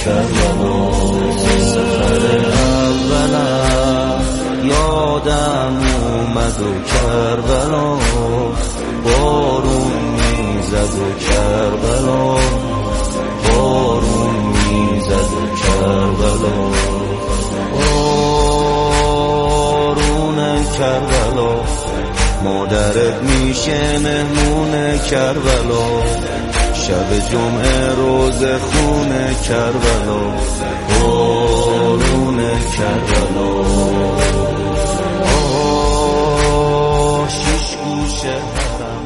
کربلا سفر اولم یادم اومد و کربلا بارون میزد و کربلا بارون میزد و کربلا بارون کربلا مادرت میشه مهمون کربلا شب جمعه روز خون کربلا بارون کربلا شیش گوشه حرم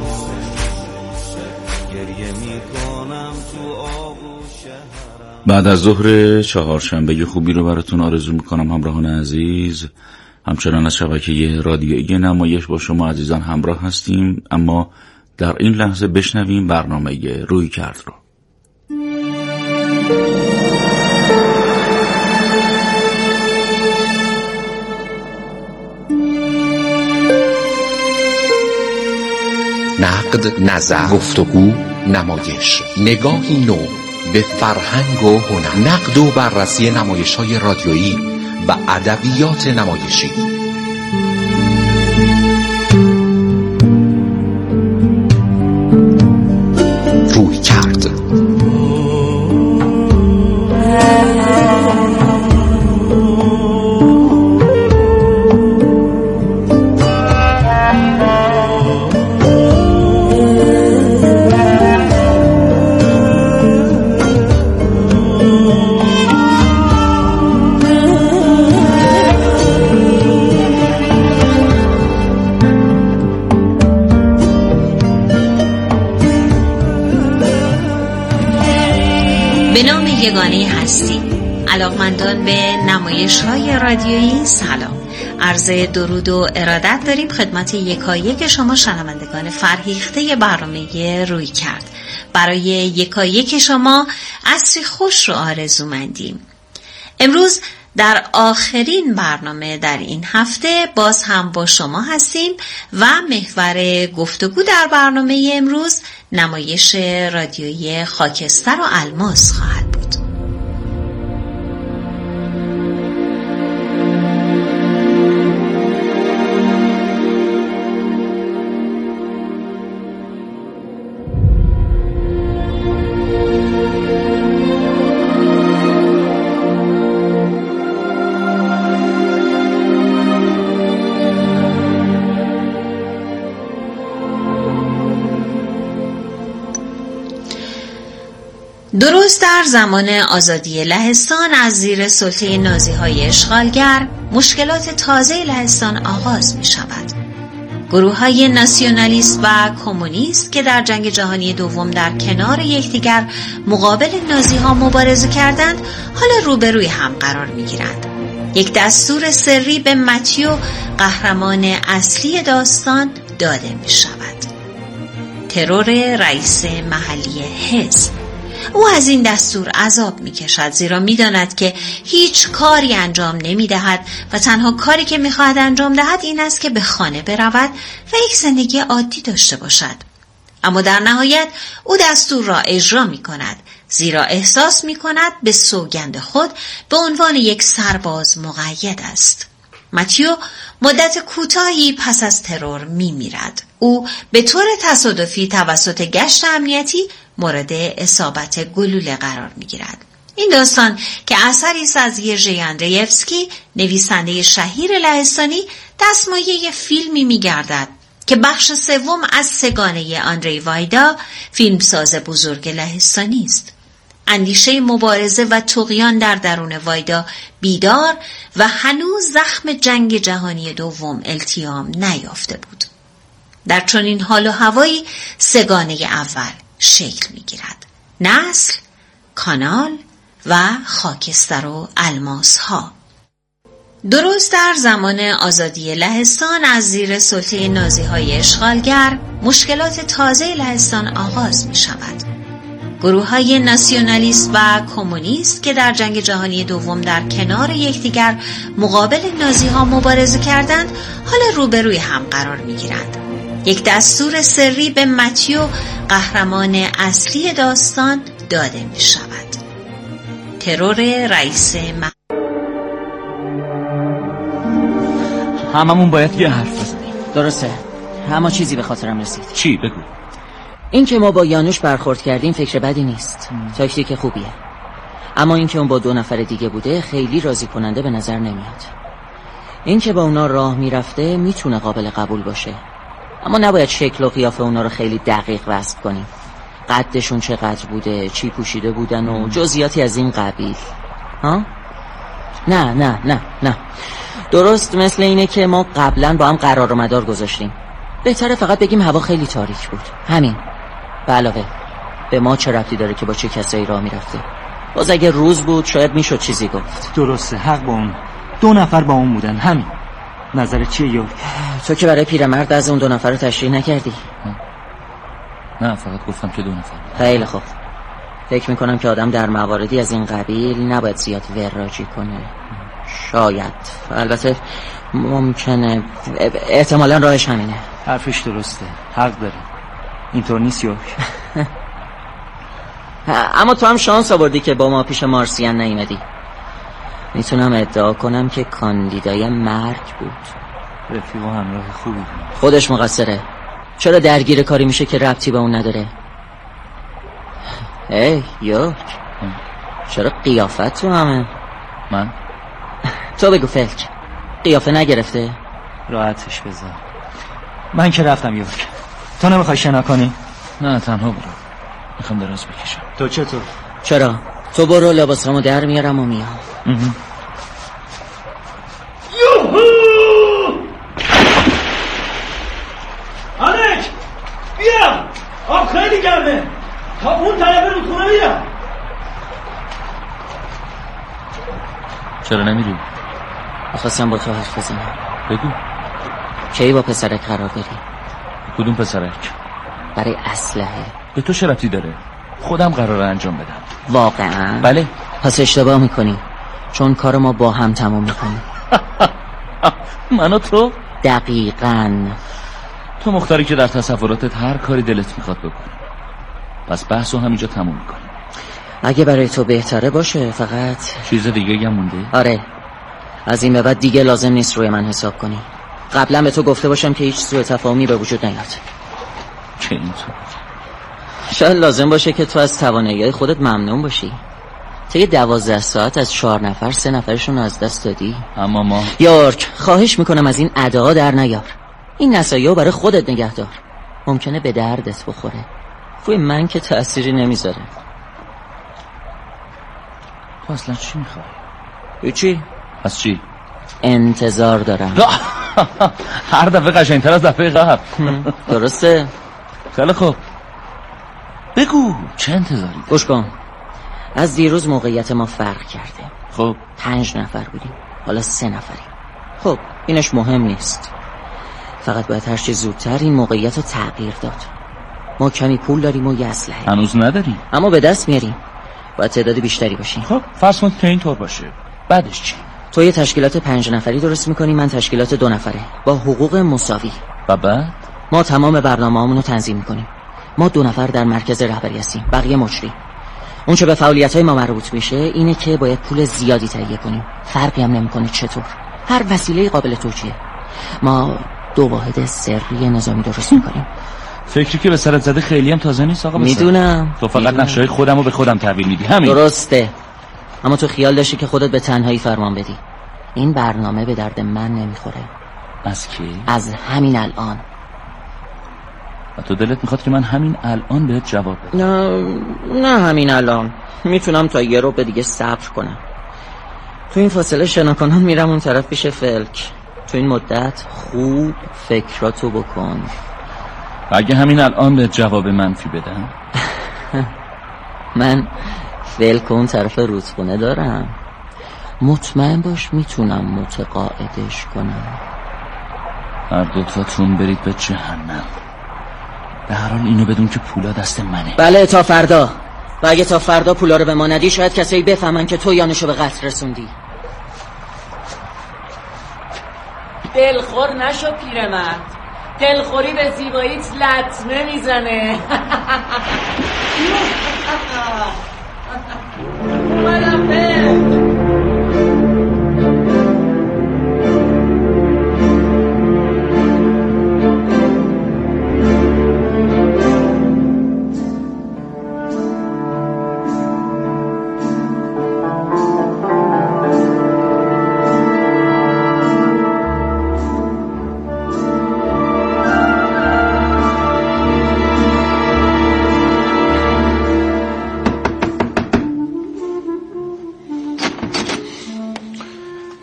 گریه میکنم تو آغوش حرم. بعد از ظهر چهارشنبه خوبی رو براتون آرزو میکنم همراهان عزیز. همچنان از شبکه رادیویی نمایش با شما عزیزان همراه هستیم، اما در این لحظه بشنویم برنامه رویکرد رو. نقد، نظر، گفتگو، نمایش، نگاهی نو به فرهنگ و هنر، نقد و بررسی نمایش‌های رادیویی و ادبیات نمایشی. رویکرد. به نام یگانه هستی علاقمندان به نمایش‌های رادیویی سلام، عرض درود و ارادت داریم خدمت یکایک شما شنوندگان فرهیخته برنامه رویکرد. برای یکایک شما عصری خوش رو آرزومندیم. امروز در آخرین برنامه در این هفته باز هم با شما هستیم و محور گفتگو در برنامه امروز نمایش رادیویی خاکستر و الماس خواهد بود. درست در زمان آزادی لهستان از زیر سلطه نازی‌های اشغالگر مشکلات تازه لهستان آغاز می شود. گروه‌های ناسیونالیست و کمونیست که در جنگ جهانی دوم در کنار یکدیگر مقابل نازی‌ها مبارزه کردند حالا روبروی هم قرار می گیرند. یک دستور سری به متیو قهرمان اصلی داستان داده می شود. ترور رئیس محلی حزب. او از این دستور عذاب می کشد، زیرا می داند که هیچ کاری انجام نمی دهد و تنها کاری که می خواهد انجام دهد این است که به خانه برود و یک زندگی عادی داشته باشد. اما در نهایت او دستور را اجرا می کند، زیرا احساس می کند به سوگند خود به عنوان یک سرباز مقید است. متیو مدت کوتاهی پس از ترور می میرد. او به طور تصادفی توسط گشت امنیتی مورد اصابت گلوله قرار می گیرد. این داستان که اثری است از یرژی اندریفسکی، نویسنده شهیر لهستانی، دستمایه فیلمی می گردد که بخش سوم از سگانه آندری وایدا، فیلمساز بزرگ لهستانی است. اندیشه مبارزه و طغیان در درون وایدا بیدار و هنوز زخم جنگ جهانی دوم التیام نیافته بود. در چنین حال و هوایی سگانه اول شکل می گیرد. نسل، کانال و خاکستر و الماس ها. درست در زمان آزادی لهستان از زیر سلطه نازی‌های اشغالگر مشکلات تازه لهستان آغاز می شود. گروه‌های ناسیونالیست و کمونیست که در جنگ جهانی دوم در کنار یکدیگر مقابل نازی‌ها مبارزه کردند حالا روبروی هم قرار می گیرند. یک دستور سری به متیو قهرمان اصلی داستان داده می شود. ترور رئیس هممون باید یه حرف بزنیم. درسته، اما چیزی به خاطرم رسید. چی؟ بگو. این که ما با یانوش برخورد کردیم فکر بدی نیست، تاکتیک خوبیه. اما این که اون با 2 نفر دیگه بوده خیلی راضی کننده به نظر نمیاد. این که با اونا راه میرفته میتونه قابل قبول باشه، اما نباید شکل و قیافه اونا رو خیلی دقیق وصف کنیم. قدشون چقدر بوده، چی پوشیده بودن و جزئیاتی از این قبیل. ها؟ نه نه نه نه، درست مثل اینه که ما قبلا با هم قرار و مدار گذاشتیم. بهتره فقط بگیم هوا خیلی تاریک بود، همین. به علاوه به ما چه ربطی داره که با چه کسایی راه میرفته؟ باز اگه روز بود شاید میشد چیزی گفت. درسته، حق با اون. 2 نفر با اون بودن، همین. نظرت چیه یورک؟ تو که برای پیرمرد از اون 2 نفر رو تشریح نکردی. نه، فقط گفتم که 2 نفر. خیلی خوب. فکر میکنم که آدم در مواردی از این قبیل نباید زیاد وراجی کنه. شاید، البته ممکنه، احتمالا راهش همینه. حرفش درسته، حق داره. اینطور نیست یورک؟ اما تو هم شانس آوردی که با ما پیش مارسیان نیومدی. میتونم ادعا کنم که کاندیدای مرگ بود. رفیق و همراه خوبی بود. خودش مقصره. چرا درگیر کاری میشه که ربطی به اون نداره؟ یورک، چرا قیافت تو همه؟ من؟ تو بگو فلک، قیافه نگرفته؟ راحتش بذار. من که رفتم یورک. تو نمیخوای شنا کنی؟ نه، تنها برو. میخوام دراز بکشم. تو چطور؟ چرا؟ تو برو، لباسامو در میارم و میام. یوهو! آنک! بیا! آب خیلی گرمه. تا اون طرف رودخونه بیا. چرا نمیری؟ میخواستم با تو حرف بزنم. بگو. کی با پسرک قرار داری؟ کدوم پسرک؟ برای اسلحه. به تو چه ربطی داره؟ خودم قراره انجام بدم. واقعا؟ بله. پس اشتباه میکنی، چون کار ما با هم تموم میکنی. من و تو؟ دقیقاً. تو مختاری که در تصوراتت هر کاری دلت میخواد بکن. پس بحثو همینجا تموم میکنیم. اگه برای تو بهتره باشه. فقط چیز دیگه هم مونده؟ آره، از این به بعد دیگه لازم نیست روی من حساب کنی. قبلا به تو گفته باشم که هیچ سوء تفاهمی به وجود نیاد. چه اینطور؟ شاید لازم باشه که تو از توانایی‌های خودت ممنون باشی. طی 12 ساعت از 4 نفر 3 نفرشون از دست دادی. اما ما یورک، خواهش میکنم از این ادعا در نیار. این نصایحو برای خودت نگه دار، ممکنه به دردت بخوره. روی من که تأثیری نمیذاره. تو اصلا چی میخوای؟ هیچی. از چی؟ انتظار دارم. هر دفعه قشنگتر از دفعه قبل. درسته؟ خیلی خوب، بگو چه انتظاری؟ گوش کن، از دیروز موقعیت ما فرق کرده. خب 5 نفر بودیم، حالا 3 نفریم. خب اینش مهم نیست، فقط باید هر چه زودتر این موقعیت رو تغییر داد. ما کمی پول داریم و یه اسلحه هنوز نداریم، اما به دست میاریم. باید تعداد بیشتری باشیم. خب فرض کن که اینطور باشه، بعدش چی؟ تو یه تشکیلات 5 نفری درست میکنی، من تشکیلات 2 نفره با حقوق مساوی. و بعد ما تمام برنامه‌هامون رو تنظیم میکنیم. ما 2 نفر در مرکز رهبری هستیم، بقیه مجری. اون چه به فعالیت‌های ما مربوط میشه اینه که باید پول زیادی تهیه کنیم. فرقی هم نمیکنه چطور، هر وسیله قابل توجیه. ما 2 واحد سری نظامی درست میکنیم. فکری که به سرت زده خیلی هم تازه نیست آقا. میدونم تو فقط نقشه‌های خودمو به خودم تحویل میدی، همین. درسته، اما تو خیال داشتی که خودت به تنهایی فرمان بدی. این برنامه به درد من نمیخوره. از کی؟ از همین الان. و تو دلت میخواد که من همین الان بهت جواب بدم؟ نه همین الان. میتونم تا یه رو به دیگه صبر کنم. تو این فاصله شناکنان میرم اون طرف پیش فلک. تو این مدت خوب فکراتو بکن. اگه همین الان بهت جواب منفی بدم؟ من فلک اون طرف رودخونه دارم، مطمئن باش میتونم متقاعدش کنم. هر دوتاتون برید به جهنم. به هر حال اینو بدون که پولا دست منه. بله تا فردا. و اگه تا فردا پولا رو به ما ندی شاید کسایی بفهمن که تو یانشو به قتل رسوندی. دلخور نشو پیرمرد، دلخوری به زیباییت لطمه میزنه.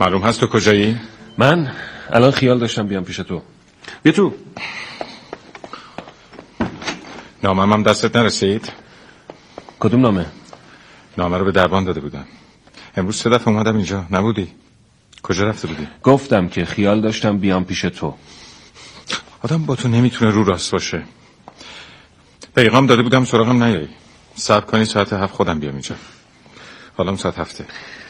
معلوم هست تو کجایی؟ من الان خیال داشتم بیام پیش تو. بیا تو. نامم هم دستت نرسید؟ کدوم نامه؟ نامه رو به دربان داده بودم. امروز 3 دفعه اومدم اینجا، نبودی. کجا رفته بودی؟ گفتم که خیال داشتم بیام پیش تو. آدم با تو نمیتونه رو راست باشه. پیغام داده بودم سراغم نیایی. صبر کنی ساعت 7 خودم بیام اینجا. حالا ساعت 7.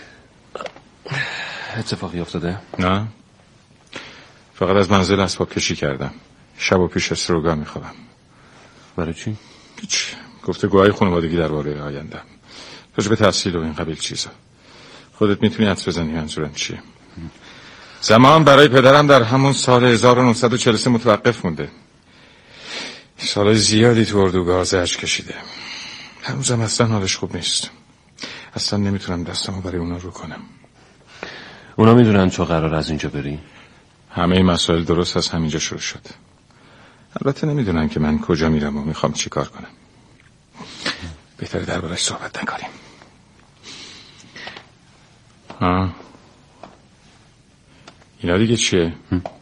اتفاقی افتاده؟ نه، فقط از منزل اسباب کشی کردم. شب و پیش استروگا میخوابم. برای چی؟ هیچ. گفتگوهای خانوادگی درباره آیندم، راجع به تحصیل و این قبیل چیزا. خودت میتونی حدس بزنی منظورم چیه. زمان برای پدرم در همون سال 1943 متوقف مونده. سال زیادی تو اردوگاه زجر کشیده. هنوزم اصلا حالش خوب نیست. اصلا نمیتونم دستمو برای اونا رو کنم. اونا میدونن تو قرار از اینجا بری؟ همه مسائل درست از همینجا شروع شد. البته نمیدونن که من کجا میرم و میخوام چی کار کنم. بهتره درباره‌اش صحبت نکنیم. اینا دیگه چیه؟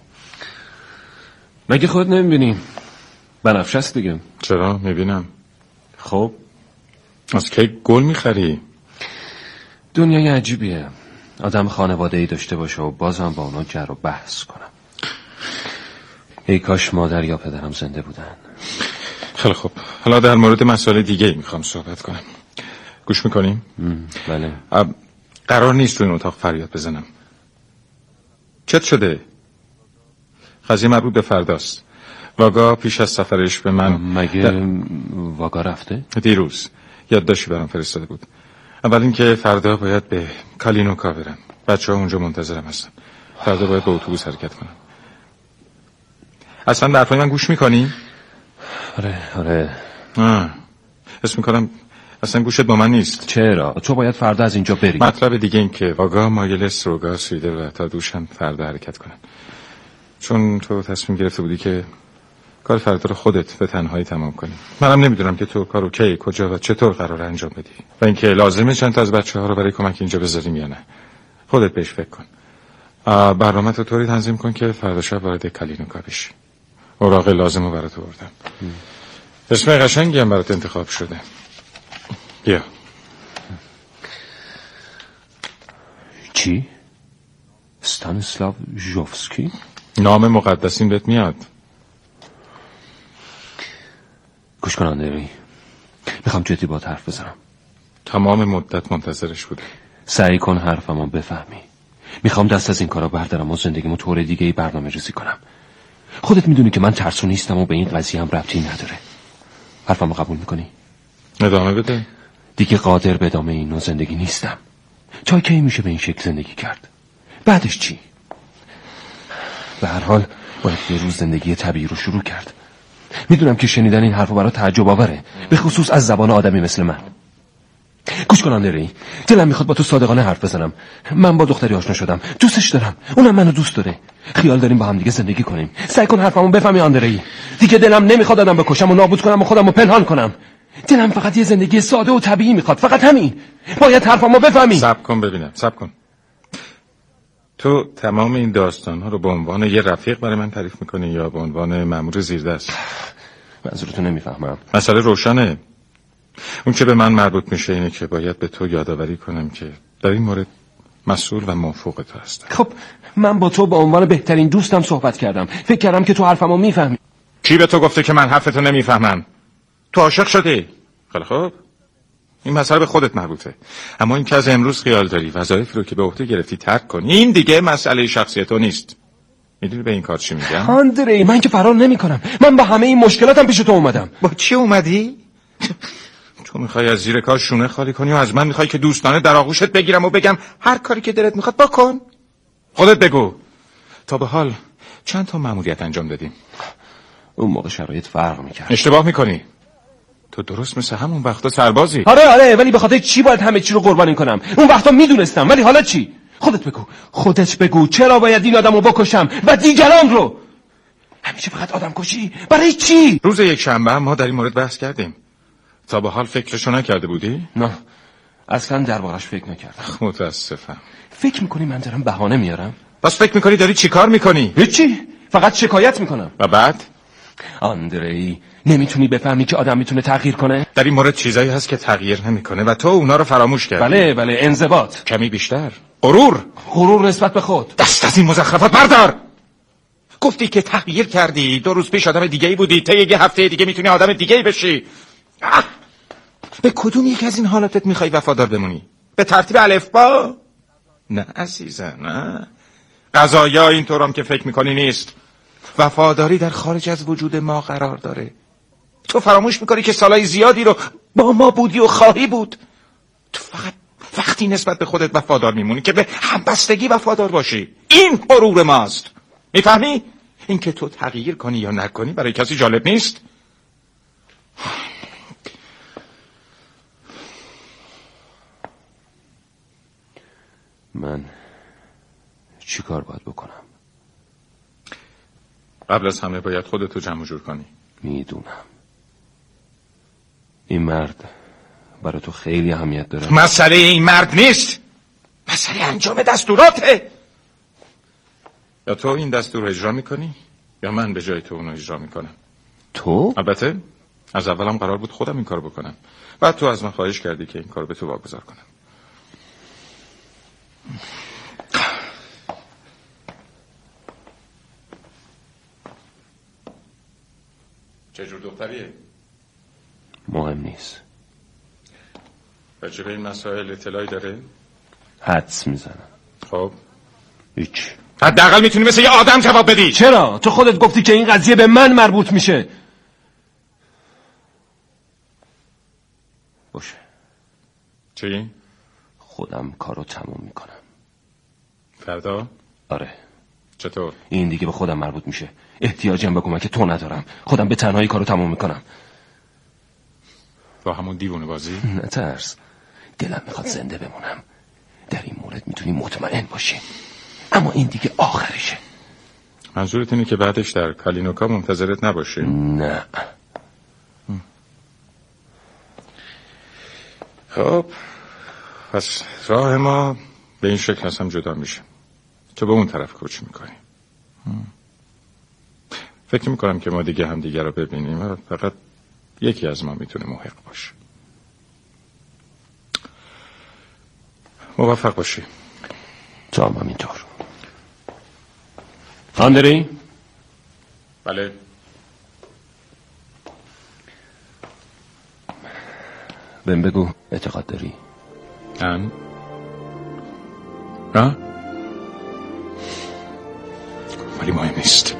مگه خود نمیبینی؟ بنفشه است دیگه. چرا؟ میبینم. خب از کی گل میخری؟ دنیای عجیبیه. آدم خانواده‌ای داشته باشه و بازم با اونا جر و بحث کنم. ای کاش مادر یا پدرم زنده بودن. خیلی خوب، حالا در مورد مسائل دیگه میخوام صحبت کنم. گوش میکنیم؟ بله. قرار نیست تو این اتاق فریاد بزنم. چت شده؟ قضیه مربوط به فرداست. واگا پیش از سفرش به من مگه واگا رفته؟ دیروز یادداشتی برام فرستاده بود. اول اینکه فردا باید به کالینوکا برم. بچه‌ها اونجا منتظرم هستن. فردا باید به اتوبوس حرکت کنم. اصلا به حرفای من گوش میکنی؟ آره. اسم میکنم اصلا گوشت با من نیست. چرا؟ تو باید فردا از اینجا بری. مطلب دیگه این که واگا مایل استروگا سویده و تا دوشم فردا حرکت کنن. چون تو تصمیم گرفته بودی که کار فردا رو خودت به تنهایی تمام کنی. منم نمیدونم که تو کارو کی، کجا و چطور قراره انجام بدی و اینکه لازمه چند تا از بچه‌ها رو برای کمک اینجا بذاریم یا نه. خودت بهش فکر کن. برنامه تو طوری تنظیم کن که فردا شب وارد کالینوکا بشی. اوراق لازم رو برات آوردم. اسم قشنگی هم برات انتخاب شده. بیا. چی؟ استانیسلاو ژوفسکی؟ نام مقدسین بهت میاد. گوش کن آندری، میخوام جدی با حرف بزنم. تمام مدت منتظرش بوده. سعی کن حرفمو بفهمی. میخوام دست از این کارا بردارم و زندگیمو طور دیگه ای برنامه ریزی کنم. خودت میدونی که من ترسو نیستم و به این قضیه هم ربطی نداره. حرفمو قبول میکنی؟ ادامه بده. دیگه قادر به ادامه این نوع زندگی نیستم. تا کی میشه به این شکل زندگی کرد؟ بعدش چی؟ به هر حال باید یه روز زندگی طبیعی رو شروع کرد. میدونم که شنیدن این حرفو برای تعجب آوره، به خصوص از زبان آدمی مثل من. گوش کن آندری، دلم میخواد با تو صادقانه حرف بزنم. من با دختری آشنا شدم، دوستش دارم، اونم منو دوست داره. خیال داریم با هم دیگه زندگی کنیم. سعی کن حرفمو بفهمی آندری. دیگه دلم نمیخواد آدم بکشم و نابود کنم و خودمو پنهان کنم. دلم فقط یه زندگی ساده و طبیعی میخواد، فقط همین. باید حرفمو بفهمی. صبر کن ببینم، صبر کن. تو تمام این داستان‌ها رو به عنوان یه رفیق برای من تعریف میکنی یا به عنوان مأمور زیردست؟ منظورتو نمیفهمم. مسئله روشنه. اون که به من مربوط میشه اینه که باید به تو یادآوری کنم که در این مورد مسئول و موفوق تو هستم. خب من با تو به عنوان بهترین دوستم صحبت کردم. فکر کردم که تو حرفمو میفهمی. کی به تو گفته که من حرفتو نمیفهمم؟ تو عاشق شدی؟ خیلی خوب، این مسئله به خودت مربوطه. اما این که از امروز خیال داری وظایفی رو که به عهده گرفتی ترک کنی، این دیگه مسئله شخصی تو نیست. میدونی به این کار چی میگم؟ آندری، من که فرار نمیکنم. من با همه این مشکلاتم پیش تو اومدم. با چی اومدی؟ تو میخوای از زیر کار شونه خالی کنی و از من میخوای که دوستانه در آغوشت بگیرم و بگم هر کاری که دلت میخواد بکن. خودت بگو تا به حال چند تا مأموریت انجام دادیم؟ اون موقع شرایط فرق میکرد. اشتباه میکنی. تو درست مثل همون وقتا سربازی. آره ولی به خاطر چی باید همه چی رو قربانی کنم؟ اون وقتا میدونستم، ولی حالا چی؟ خودت بگو چرا باید این آدمو بکشم و دیگران رو؟ همیشه فقط آدم کشی، برای چی؟ روز یک شنبه ما در این مورد بحث کردیم. تا به حال فکرشو نکرده بودی؟ نه، اصلا دربارش فکر نکردم. متاسفم. فکر میکنی من دارم بهانه میارم؟ بس فکر میکنی داری چی کار میکنی؟ هیچی، فقط شکایت میکنم. و بعد؟ آندری، نمیتونی بفهمی که آدم میتونه تغییر کنه؟ در این مورد چیزایی هست که تغییر نمیکنه و تو اونا رو فراموش کردی. بله، انضباط. کمی بیشتر. غرور نسبت به خود. دست از این مزخرفات بردار. گفتی که تغییر کردی، 2 روز پیش آدم دیگه‌ای بودی، تا 1 هفته دیگه میتونی آدم دیگه‌ای بشی. به کدوم یک از این حالاتت میخوای وفادار بمونی؟ به ترتیب الفبا؟ نه عزیزم، نه. قضایا اینطورام که فکر میکنی نیست. وفاداری در خارج از وجود ما قرار داره. تو فراموش میکنی که سالهای زیادی رو با ما بودی و خواهی بود. تو فقط وقتی نسبت به خودت وفادار میمونی که به همبستگی وفادار باشی. این غرور ماست. میفهمی؟ این که تو تغییر کنی یا نکنی برای کسی جالب نیست. من چی کار باید بکنم؟ قبل از همه باید خودتو جمع جور کنی. میدونم این مرد برای تو خیلی اهمیت داره. مسئله این مرد نیست، مسئله انجام دستوراته. یا تو این دستور رو اجرا میکنی یا من به جای تو اونو اجرا میکنم. تو؟ البته از اولم قرار بود خودم این کار بکنم، بعد تو از من خواهش کردی که این کار به تو واگذار کنم. چه جور دختریه؟ مهم نیست. راجع به این مسائل اطلاعی داره؟ حدس میزنم. خب هیچ. حداقل میتونی مثل یه آدم جواب بدی. چرا؟ تو خودت گفتی که این قضیه به من مربوط میشه. باشه. چی؟ خودم کارو تموم میکنم. فردا؟ آره. چطور؟ این دیگه به خودم مربوط میشه. احتیاجم به کمک تو ندارم. خودم به تنهایی کارو تموم میکنم. با همون دیوونه بازی؟ نترس. دلم میخواد زنده بمونم. در این مورد میتونی مطمئن باشی. اما این دیگه آخرشه. منظورت اینه که بعدش در کالینوکا منتظرت نباشه؟ نه. خب پس راه ما به این شکل از هم جدا میشه. تو به اون طرف کوچ میکنی. فکر میکنم که ما دیگه هم دیگه رو ببینیم و فقط یکی از ما میتونه محق باشه. موفق باشی. تو هم همینطور. آندری؟ بله. بهم بگو اعتقاد داری؟ من؟ نه؟ ولی مهم نیست.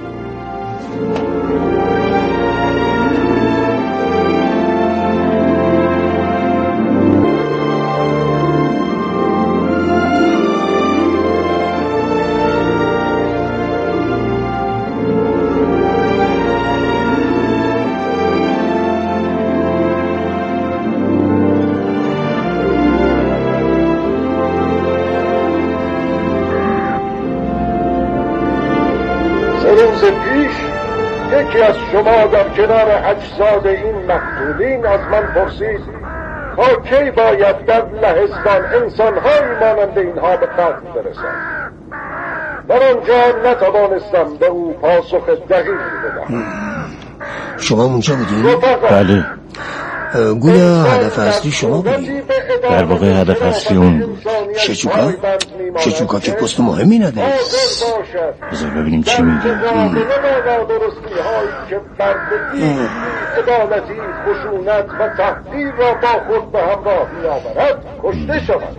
یکی از شما در کنار اجساد این مقتولین از من پرسید تا کی باید در لهستان انسانهایی مانند اینها به قتل برسند. در آنجا نتوانستم به او پاسخ دقیقی بدهم. شما اونجا بودین؟ بله. گویا هدف اصلی شما بودین؟ در واقع هدف اصلی اون بود. شچوکا؟ شچوکا که پست مهمی نداره. بذار ببینیم چی میگه. عدالتی، خشونت و تحقیر را با خود به همراه می‌آورد کشته شود.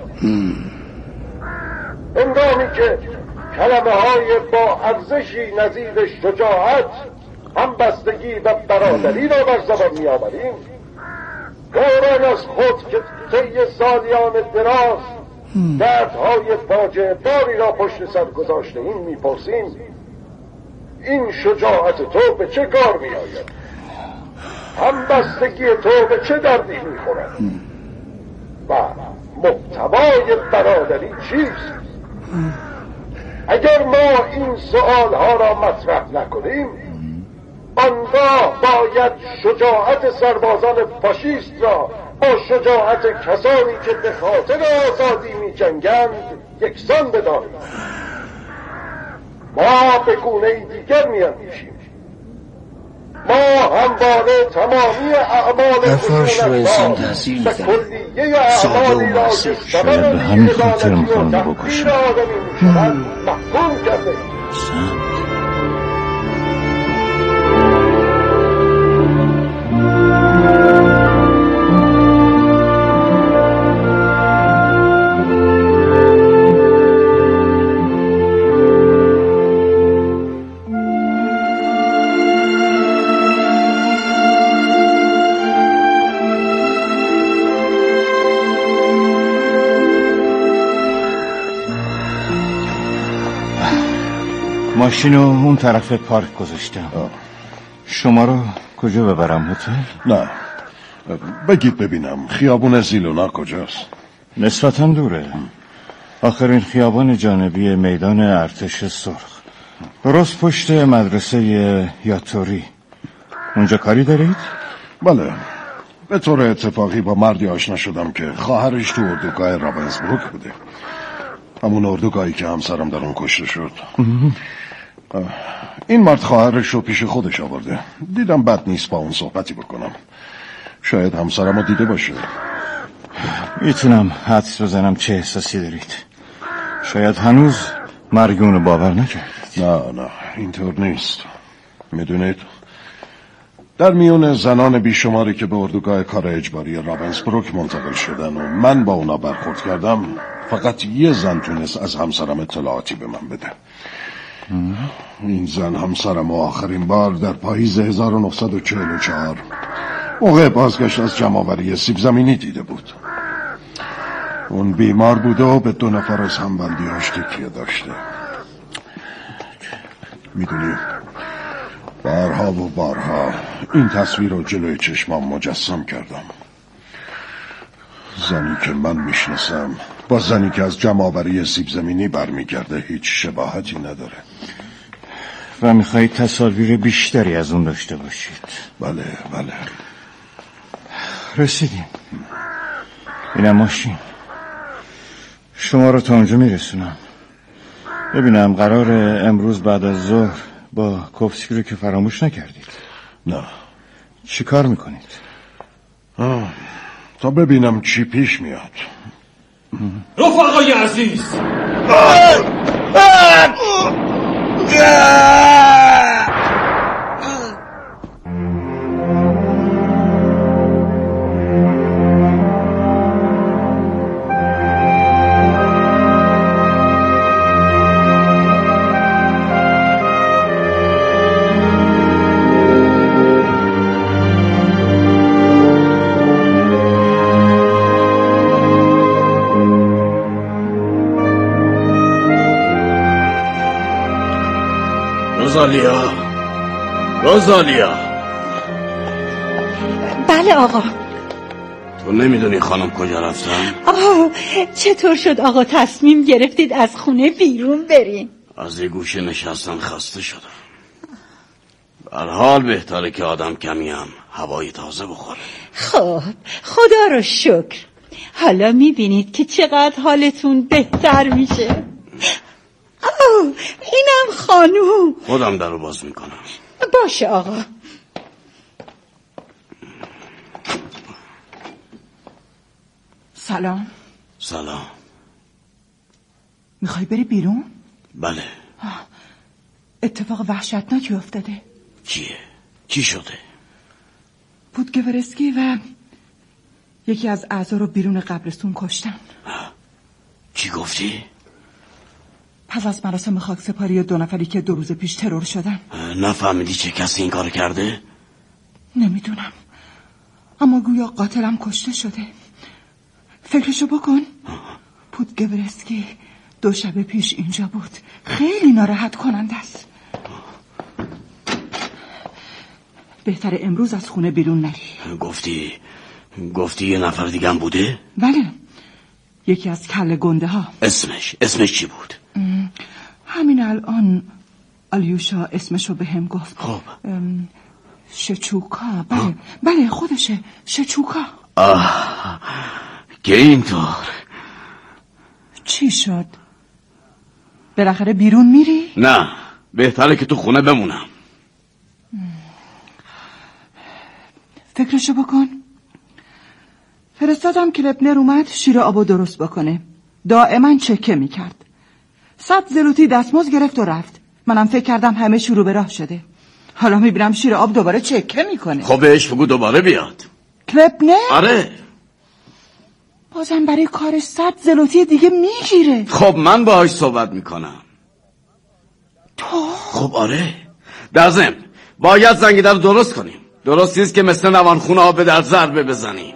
هنگامی که کلمه های با ارزشی نظیر شجاعت، همبستگی و برادری را بر زبان می‌آوریم، دوران از خود که طی سالیان دراز دردهای فاجعه باری را پشت سر گذاشته این میپرسیم این شجاعت تو به چه کار میآید؟ همبستگی تو به چه دردی میخورد؟ و محتوای برادری چیست؟ اگر ما این سؤالها را مطرح نکنیم آنگاه باید شجاعت سربازان فاشیست را با شجاعت کسانی که به خاطر آزادی می جنگند یکسان بدانیم. ما به گونه دیگر می اندیشیم. ما همواره تمامی اعمال خشونت‌ها و کلیه اعمالی را که سبب بی‌عدالتی و تحقیر آدمی می‌شوند محکوم کرده ایم. ماشینو اون طرف پارک گذاشتم. شما رو کجا ببرم؟ هتل؟ نه بگید ببینم خیابون زیلونا کجاست؟ نسبتاً دوره. آخرین خیابان جانبی میدان ارتش سرخ، درست پشت مدرسه یاتوری. اونجا کاری دارید؟ بله، به طور اتفاقی با مردی آشنا شدم که خواهرش تو اردوگاه رابنسبروک بوده، همون اردوگاهی که همسرم در اون کشته شد. این مرد خواهرش رو پیش خودش آورده. دیدم بد نیست با اون صحبتی بکنم. شاید همسرم رو دیده باشه. میتونم حدس بزنم چه احساسی دارید. شاید هنوز مرگونو باور نکردید. نه اینطور نیست. میدونید در میون زنان بیشماری که به اردوگاه کار اجباری رابنسبروک منتقل شدن و من با اونا برخورد کردم، فقط یه زن تونست از همسرم اطلاعاتی به من بده. این زن همسرم آخرین بار در پاییز 1944 موقع بازگشت از جمع‌آوری سیب زمینی دیده بود. اون بیمار بوده و به 2 نفر از همبندی‌هاش تکیه داشته. میدونی بارها و بارها این تصویر رو جلوی چشمام مجسم کردم. زنی که من میشناسم با زنی که از جمع‌آوری سیب زمینی برمیگرده هیچ شباهتی نداره. و میخواهید تصاویر بیشتری از اون داشته باشید؟ بله. رسیدیم. اینم ماشین. شما رو تا اونجا میرسونم. ببینم قرار امروز بعد از ظهر با کوفسکی رو که فراموش نکردید. نه. چی کار میکنید؟ تا ببینم چی پیش میاد. رفقای عزیز، روزالیا. بله آقا. تو نمیدونی خانم کجا رفتن؟ چطور شد آقا تصمیم گرفتید از خونه بیرون برین؟ از یه گوشه نشستن خسته شدم. برحال بهتره که آدم کمیم هوای تازه بخوره. خب خدا رو شکر. حالا میبینید که چقدر حالتون بهتر میشه. اینم خانوم. خودم درو باز میکنم. باشه آقا. سلام. میخوای بری بیرون؟ بله. اتفاق وحشتناکی افتاده. کیه؟ چی شده؟ پودگورسکی و یکی از اعضا رو بیرون قبرستون کشتن. چی گفتی؟ پس از مراسم خاکسپاری 2 نفری که 2 روز پیش ترور شدن. نفهمیدی چه کسی این کار کرده؟ نمیدونم، اما گویا قاتلم کشته شده. فکرشو بکن. پودگورسکی 2 شب پیش اینجا بود. خیلی ناراحت کننده است. بهتره امروز از خونه بیرون نری. گفتی یه نفر دیگه هم بوده؟ بله، یکی از کله گنده ها. اسمش چی بود؟ همین الان آلیوشا اسمشو به هم گفت. خب شچوکا. بله خودشه، شچوکا. که اینطور. چی شد؟ بالاخره بیرون میری؟ نه، بهتره که تو خونه بمونم. فکرشو بکن. فرستادم کلپنر اومد شیر آبو درست بکنه. دائما چکه میکرد. 100 زلوتی دستمزد گرفت و رفت. منم فکر کردم همه شروع به راه شده. حالا میبینم شیر آب دوباره چکه میکنه. خب بهش بگو دوباره بیاد. کلپنر؟ آره. بازم برای کار 100 زلوتی دیگه میگیره. خب من باهاش صحبت میکنم. تو؟ خب آره. در ضمن باید زنگیده رو درست کنیم. درست نیست که مثل نوانخون آب در ضربه بزنیم.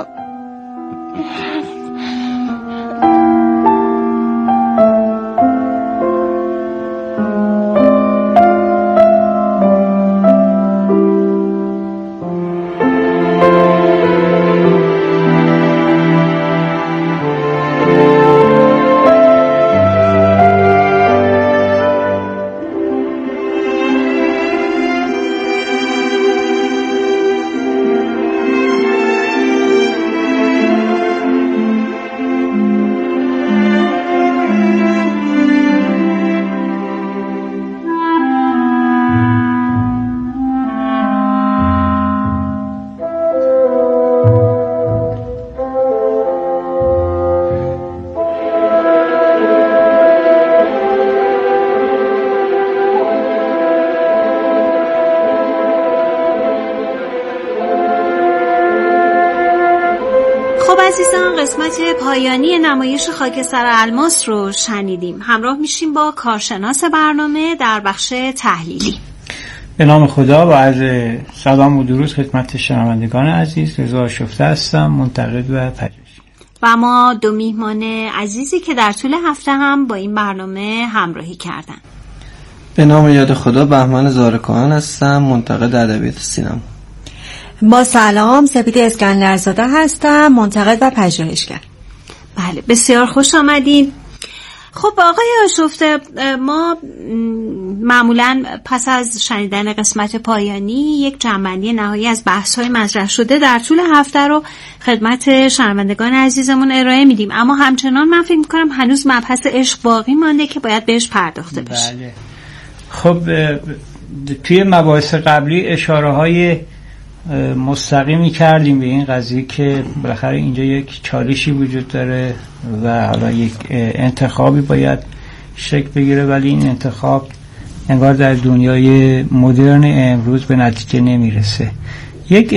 قسمت پایانی نمایش خاکستر الماس رو شنیدیم. همراه میشیم با کارشناس برنامه در بخش تحلیلی. به نام خدا و عرض سلام و درود خدمت شنوندگان عزیز. رضا آشفته هستم، منتقد و پژوهشگر. و ما دو میهمان عزیزی که در طول هفته هم با این برنامه همراهی کردن. به نام یاد خدا بهمن زارکان هستم، منتقد ادبیات سینما. با سلام، سپید اسکندرزاده هستم، منتقد و پژوهشگر. بله، بسیار خوش آمدین. خب آقای آشفته، ما معمولاً پس از شنیدن قسمت پایانی یک جمع‌بندی نهایی از بحث‌های مطرح شده در طول هفته رو خدمت شنوندگان عزیزمون ارائه میدیم، اما همچنان من فکر می‌کنم هنوز مبحث عشق باقی مانده که باید بهش پرداخته بشه. بله. خب توی مباحث قبلی اشاره‌های مستقیمی کردیم به این قضیه که بالاخره اینجا یک چالشی وجود داره و حالا یک انتخابی باید شکل بگیره، ولی این انتخاب انگار در دنیای مدرن امروز به نتیجه نمیرسه. یک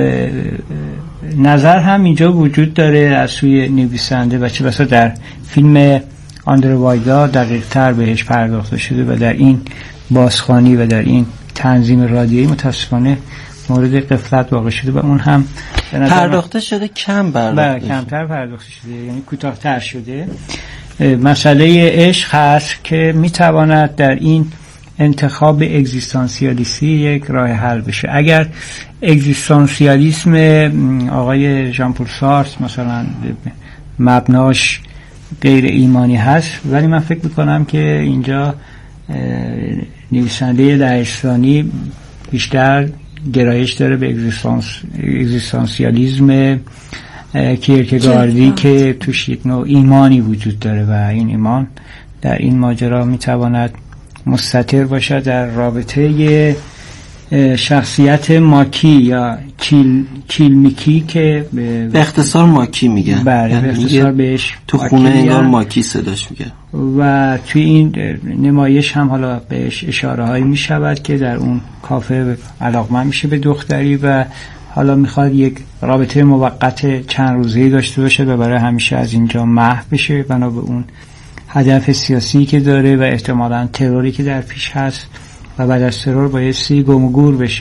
نظر هم اینجا وجود داره از سوی نویسنده و چه بسا در فیلم آندروایدا دقیق تر بهش پرداخته شده و در این بازخوانی و در این تنظیم رادیویی متاسفانه مورد غفلت واقع شده و اون هم پرداخته شده کمتر پرداخته شده، یعنی کوتاه‌تر شده. مسئله عشق هست که میتواند در این انتخاب اگزیستانسیالیستی یک راه حل بشه. اگر اگزیستانسیالیسم آقای ژان پل سارتر مثلا مبناش غیر ایمانی هست، ولی من فکر میکنم که اینجا نویسنده لهستانی بیشتر گرایش داره به اگزیستانسیالیسم کیرکگاردی که توش یک نوع ایمانی وجود داره و این ایمان در این ماجرا میتواند مستتر باشد در رابطه شخصیت ماکی یا کیلمیکی که به اختصار ماکی میگن. بله، به اختصار بهش تو خونه انگار ماکی صداش میگن. و توی این نمایش هم حالا بهش اشاره هایی میشود که در اون کافه علاقمند میشه به دختری و حالا میخواد یک رابطه موقت چند روزه‌ای داشته باشه و برای همیشه از اینجا محو بشه بنا به اون هدف سیاسی که داره و احتمالاً تروری که در پیش هست و بعد از ترور بایستی گم و گور بشه.